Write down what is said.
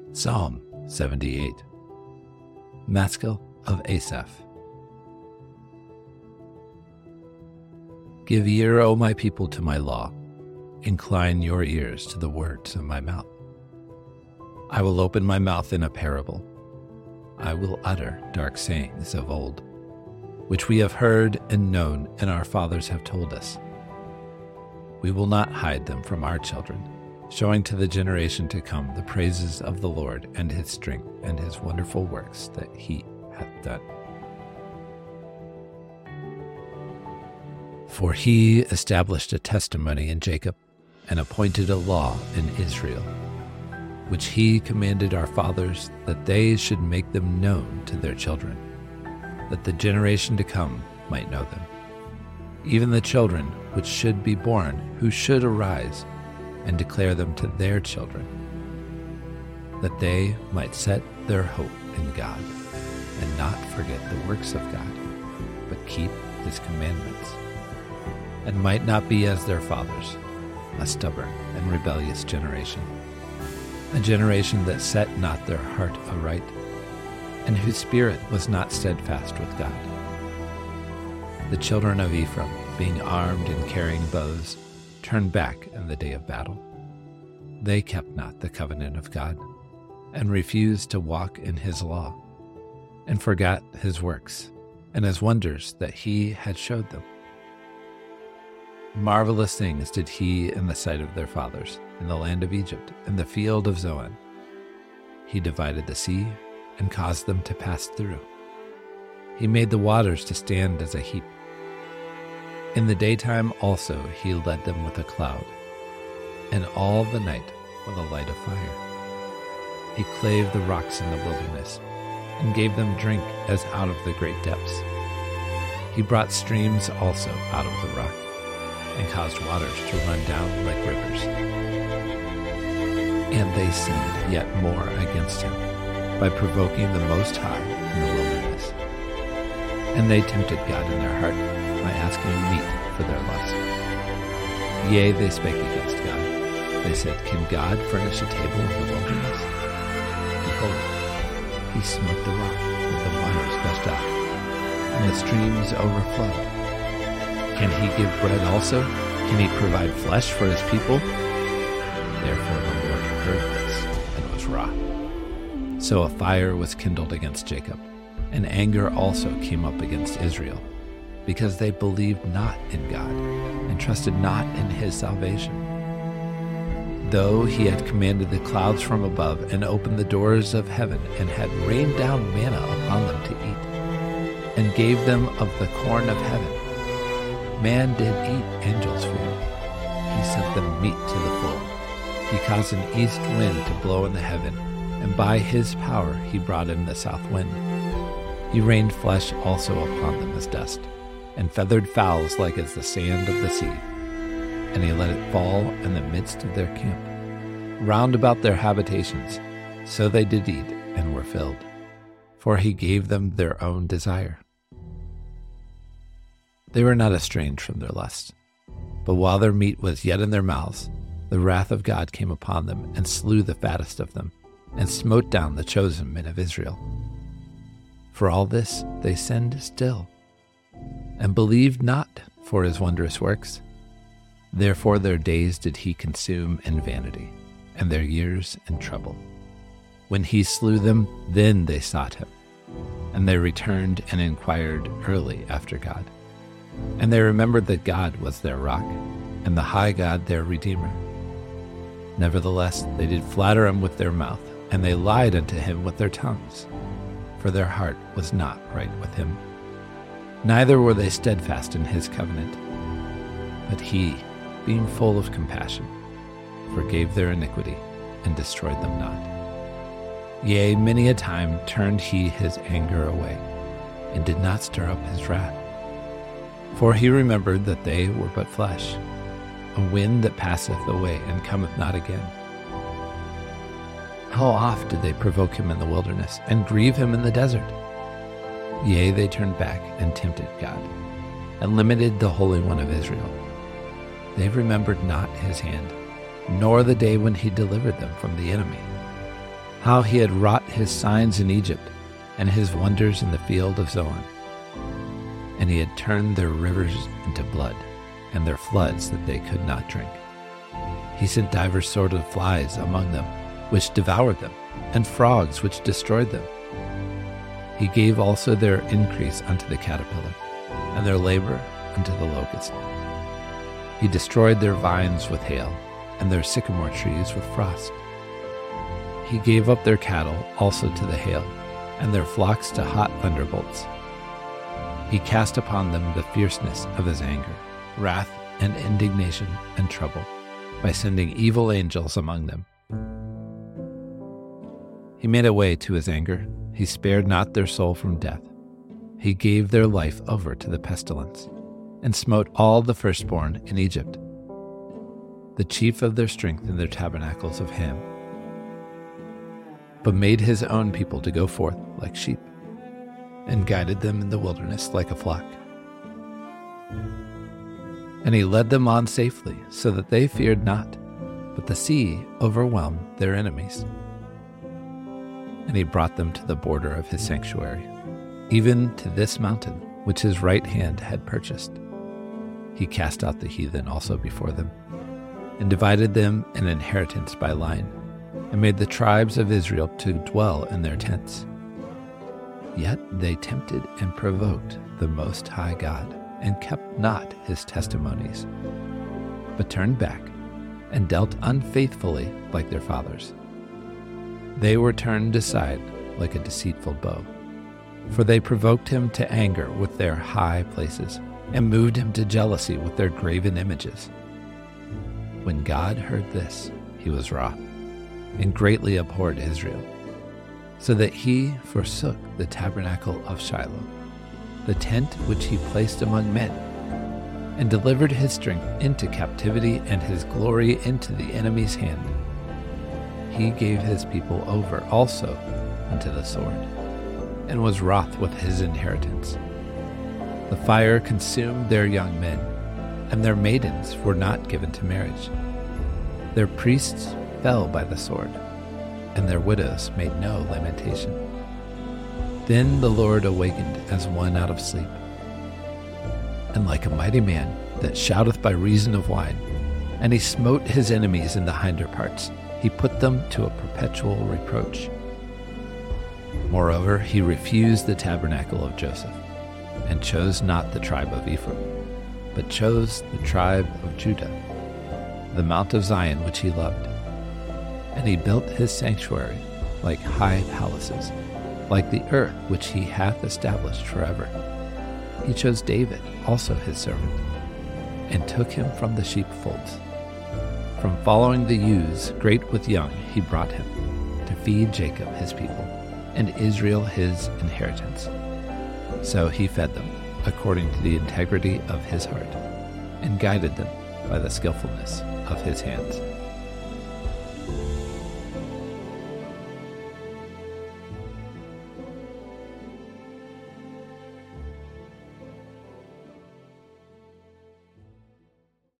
Psalm 78. Maskil of Asaph. Give ear, O my people, to my law. Incline your ears to the words of my mouth. I will open my mouth in a parable. I will utter dark sayings of old, which we have heard and known, and our fathers have told us. We will not hide them from our children, showing to the generation to come the praises of the Lord and his strength and his wonderful works that he hath done. For he established a testimony in Jacob and appointed a law in Israel, which he commanded our fathers, that they should make them known to their children, that the generation to come might know them, even the children which should be born, who should arise and declare them to their children, that they might set their hope in God and not forget the works of God, but keep his commandments, and might not be as their fathers, a stubborn and rebellious generation, a generation that set not their heart aright, and whose spirit was not steadfast with God. The children of Ephraim, being armed and carrying bows, turned back in the day of battle. They kept not the covenant of God, and refused to walk in his law, and forgot his works, and his wonders that he had showed them. Marvelous things did he in the sight of their fathers, in the land of Egypt, in the field of Zoan. He divided the sea, and caused them to pass through. He made the waters to stand as a heap. In the daytime also he led them with a cloud, and all the night with a light of fire. He clave the rocks in the wilderness, and gave them drink as out of the great depths. He brought streams also out of the rock, and caused waters to run down like rivers. And they sinned yet more against him, by provoking the Most High in the wilderness. And they tempted God in their heart, by asking meat for their lust. Yea, they spake against God. They said, Can God furnish a table in the wilderness? Behold, he smote the rock, and the waters gushed out, and the streams overflowed. Can he give bread also? Can he provide flesh for his people? Therefore the Lord heard this, and was wroth. So a fire was kindled against Jacob, and anger also came up against Israel, because they believed not in God, and trusted not in his salvation. Though he had commanded the clouds from above, and opened the doors of heaven, and had rained down manna upon them to eat, and gave them of the corn of heaven, man did eat angels' food. He sent them meat to the full. He caused an east wind to blow in the heaven, and by his power he brought in the south wind. He rained flesh also upon them as dust, and feathered fowls like as the sand of the sea. And he let it fall in the midst of their camp, round about their habitations. So they did eat and were filled, for he gave them their own desire. They were not estranged from their lust, but while their meat was yet in their mouths, the wrath of God came upon them, and slew the fattest of them, and smote down the chosen men of Israel. For all this they sinned still, and believed not for his wondrous works. Therefore their days did he consume in vanity, and their years in trouble. When he slew them, then they sought him, and they returned and inquired early after God. And they remembered that God was their rock, and the high God their Redeemer. Nevertheless they did flatter him with their mouth, and they lied unto him with their tongues, for their heart was not right with him. Neither were they steadfast in his covenant. But he, being full of compassion, forgave their iniquity, and destroyed them not. Yea, many a time turned he his anger away, and did not stir up his wrath. For he remembered that they were but flesh, a wind that passeth away and cometh not again. How oft did they provoke him in the wilderness, and grieve him in the desert? Yea, they turned back and tempted God, and limited the Holy One of Israel. They remembered not his hand, nor the day when he delivered them from the enemy. how he had wrought his signs in Egypt and his wonders in the field of Zoan. And he had turned their rivers into blood, and their floods that they could not drink. He sent divers sort of flies among them, which devoured them, and frogs which destroyed them. He gave also their increase unto the caterpillar, and their labor unto the locust. He destroyed their vines with hail, and their sycamore trees with frost. He gave up their cattle also to the hail, and their flocks to hot thunderbolts. He cast upon them the fierceness of his anger, wrath and indignation and trouble, by sending evil angels among them. He made a way to his anger. He spared not their soul from death. He gave their life over to the pestilence, and smote all the firstborn in Egypt, the chief of their strength in their tabernacles of Ham, but made his own people to go forth like sheep, and guided them in the wilderness like a flock. And he led them on safely, so that they feared not, but the sea overwhelmed their enemies. And he brought them to the border of his sanctuary, even to this mountain, which his right hand had purchased. He cast out the heathen also before them, and divided them an inheritance by line, and made the tribes of Israel to dwell in their tents. Yet they tempted and provoked the Most High God, and kept not his testimonies, but turned back, and dealt unfaithfully like their fathers. They were turned aside like a deceitful bow, for they provoked him to anger with their high places, and moved him to jealousy with their graven images. When God heard this, he was wroth, and greatly abhorred Israel, so that he forsook the tabernacle of Shiloh, the tent which he placed among men, and delivered his strength into captivity and his glory into the enemy's hand. He gave his people over also unto the sword, and was wroth with his inheritance. The fire consumed their young men, and their maidens were not given to marriage. Their priests fell by the sword, and their widows made no lamentation. Then the Lord awakened as one out of sleep, and like a mighty man that shouteth by reason of wine, and he smote his enemies in the hinder parts. He put them to a perpetual reproach. Moreover, he refused the tabernacle of Joseph, and chose not the tribe of Ephraim, but chose the tribe of Judah, the mount of Zion which he loved. And he built his sanctuary like high palaces, like the earth which he hath established forever. He chose David, also his servant, and took him from the sheepfolds. From following the ewes, great with young, he brought him, to feed Jacob his people, and Israel his inheritance. So he fed them, according to the integrity of his heart, and guided them by the skillfulness of his hands.